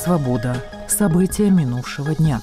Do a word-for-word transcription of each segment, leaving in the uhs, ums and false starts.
Свобода. События минувшего дня.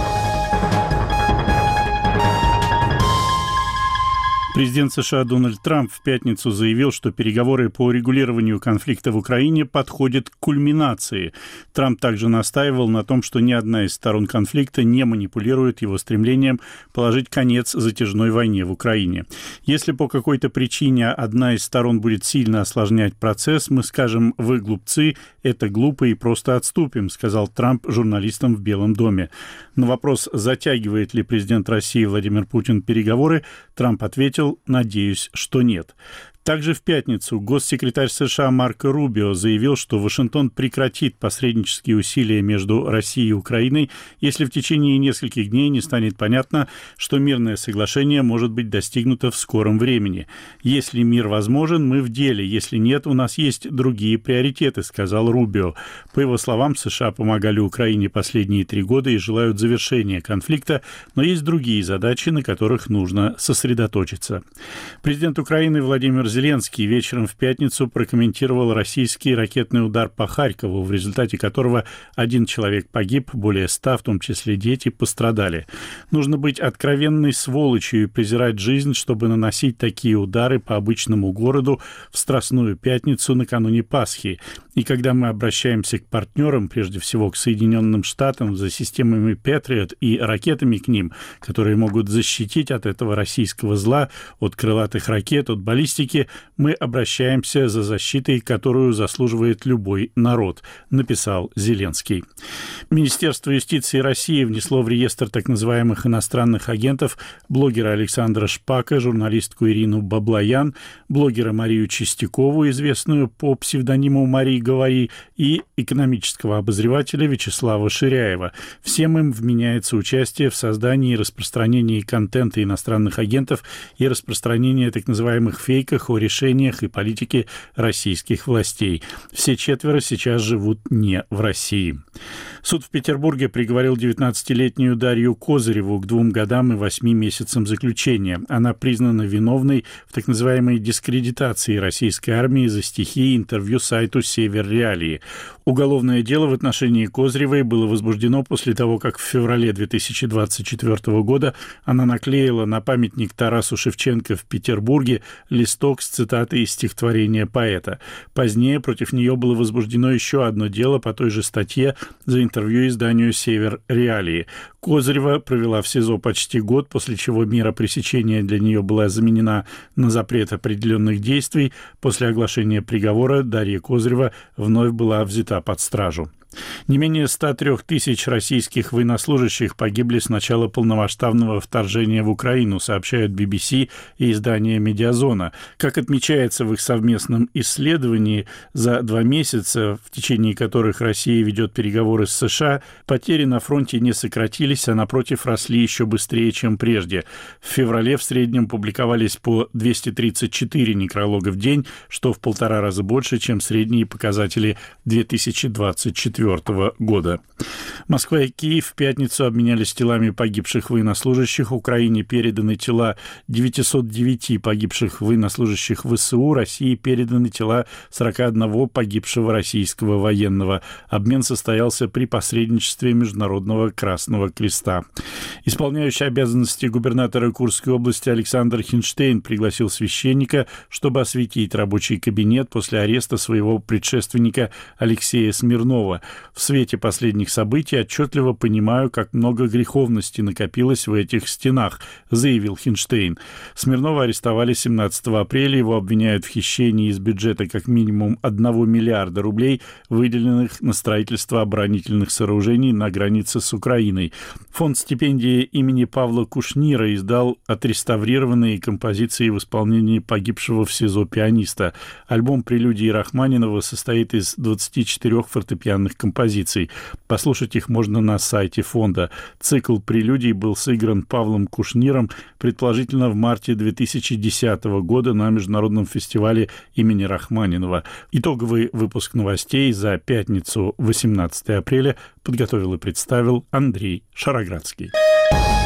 Президент США Дональд Трамп в пятницу заявил, что переговоры по урегулированию конфликта в Украине подходят к кульминации. Трамп также настаивал на том, что ни одна из сторон конфликта не манипулирует его стремлением положить конец затяжной войне в Украине. Если по какой-то причине одна из сторон будет сильно осложнять процесс, мы скажем: «Вы глупцы, это глупо и просто отступим», сказал Трамп журналистам в Белом доме. На вопрос, затягивает ли президент России Владимир Путин переговоры, Трамп ответил: «Надеюсь, что нет». Также в пятницу госсекретарь США Марко Рубио заявил, что Вашингтон прекратит посреднические усилия между Россией и Украиной, если в течение нескольких дней не станет понятно, что мирное соглашение может быть достигнуто в скором времени. «Если мир возможен, мы в деле. Если нет, у нас есть другие приоритеты», сказал Рубио. По его словам, США помогали Украине последние три года и желают завершения конфликта, но есть другие задачи, на которых нужно сосредоточиться. Президент Украины Владимир Зеленский вечером в пятницу прокомментировал российский ракетный удар по Харькову, в результате которого один человек погиб, более ста, в том числе дети, пострадали. Нужно быть откровенной сволочью и презирать жизнь, чтобы наносить такие удары по обычному городу в Страстную пятницу накануне Пасхи. И когда мы обращаемся к партнерам, прежде всего к Соединенным Штатам, за системами Патриот и ракетами к ним, которые могут защитить от этого российского зла, от крылатых ракет, от баллистики, мы обращаемся за защитой, которую заслуживает любой народ, написал Зеленский. Министерство юстиции России внесло в реестр так называемых иностранных агентов блогера Александра Шпака, журналистку Ирину Баблоян, блогера Марию Чистякову, известную по псевдониму Марии Говори, и экономического обозревателя Вячеслава Ширяева. Всем им вменяется участие в создании и распространении контента иностранных агентов и распространении так называемых фейков о решениях и политике российских властей. Все четверо сейчас живут не в России. Суд в Петербурге приговорил девятнадцатилетнюю Дарью Козыреву к двум годам и восьми месяцам заключения. Она признана виновной в так называемой дискредитации российской армии за стихи и интервью сайту «Север Реалии». Уголовное дело в отношении Козыревой было возбуждено после того, как в феврале две тысячи двадцать четвёртого года она наклеила на памятник Тарасу Шевченко в Петербурге листок с цитатой из стихотворения поэта. Позднее против нее было возбуждено еще одно дело по той же статье за интервью изданию «Север Реалии». Козырева провела в СИЗО почти год, после чего мера пресечения для нее была заменена на запрет определенных действий. После оглашения приговора Дарья Козырева вновь была взята под стражу. Не менее ста трёх тысяч российских военнослужащих погибли с начала полномасштабного вторжения в Украину, сообщают би би си и издание «Медиазона». Как отмечается в их совместном исследовании, за два месяца, в течение которых Россия ведет переговоры с США, потери на фронте не сократились, а напротив росли еще быстрее, чем прежде. В феврале в среднем публиковались по двести тридцать четыре некролога в день, что в полтора раза больше, чем средние показатели две тысячи двадцать четвёртого года. Москва и Киев в пятницу обменялись телами погибших военнослужащих. Украине переданы тела девятисот девяти погибших военнослужащих ВСУ. России переданы тела сорока одного погибшего российского военного. Обмен состоялся при посредничестве Международного Красного Креста. Исполняющий обязанности губернатора Курской области Александр Хинштейн пригласил священника, чтобы осветить рабочий кабинет после ареста своего предшественника Алексея Смирнова. В свете последних событий отчетливо понимаю, как много греховности накопилось в этих стенах, заявил Хинштейн. Смирнова арестовали семнадцатого апреля. Его обвиняют в хищении из бюджета как минимум одного миллиарда рублей, выделенных на строительство оборонительных сооружений на границе с Украиной. Фонд стипендии имени Павла Кушнира издал отреставрированные композиции в исполнении погибшего в СИЗО пианиста. Альбом прелюдии Рахманинова состоит из двадцати четырёх фортепианных композиций. Послушать их можно на сайте фонда. Цикл прелюдий был сыгран Павлом Кушниром, предположительно в марте две тысячи десятого года на международном фестивале имени Рахманинова. Итоговый выпуск новостей за пятницу, восемнадцатого апреля, подготовил и представил Андрей Шароградский.